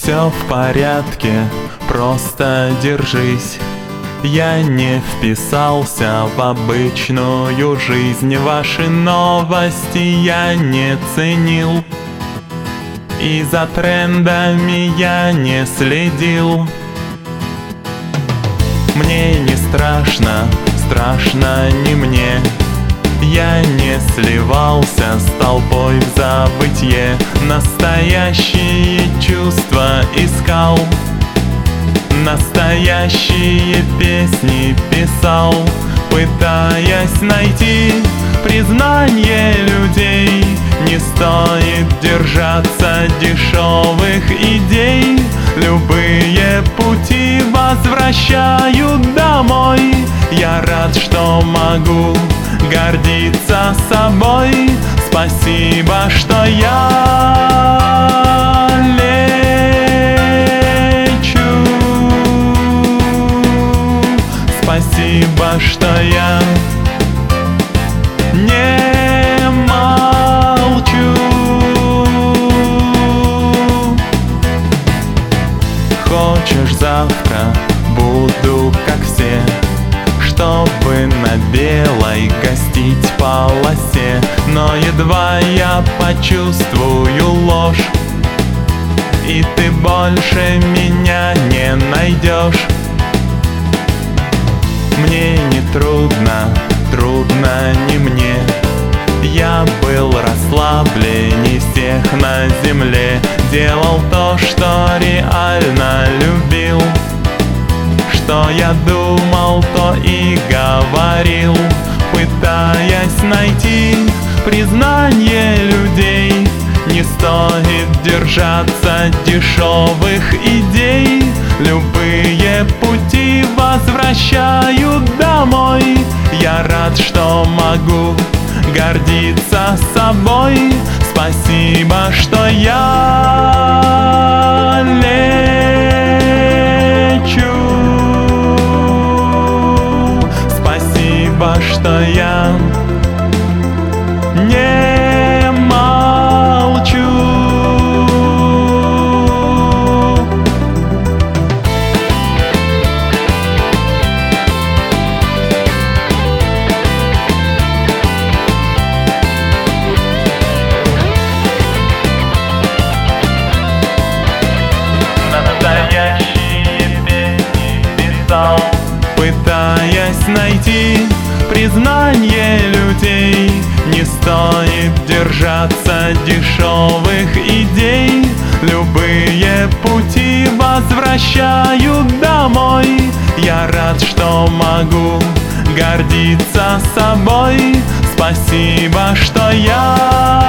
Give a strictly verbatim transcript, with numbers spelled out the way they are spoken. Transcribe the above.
Все в порядке, просто держись. Я не вписался в обычную жизнь, ваши новости я не ценил, и за трендами я не следил. Мне не страшно, страшно не мне. Я не сливался с толпой в забытье, настоящие чувства искал, настоящие песни писал, пытаясь найти признание людей. Не стоит держаться дешевых идей, любые пути возвращают домой. Я рад, что могу гордиться собой. Спасибо, что я лечу. Спасибо, что я не молчу. Хочешь, завтра буду как все, чтобы на белой гостить полосе. Но едва я почувствую ложь, и ты больше меня не найдешь. Мне не трудно, трудно не мне. Я был расслабленней всех на земле, делал то, что реально любил. Что я думал, то и говорил, пытаясь найти признание людей. Не стоит держаться дешевых идей, любые пути возвращают домой. Я рад, что могу гордиться собой. Спасибо, что я лечу. Спасибо, что я не молчу. Настоящие песни писал, пытаясь найти признание людей. Не стоит держаться дешевых идей, любые пути возвращают домой. Я рад, что могу гордиться собой. Спасибо, что я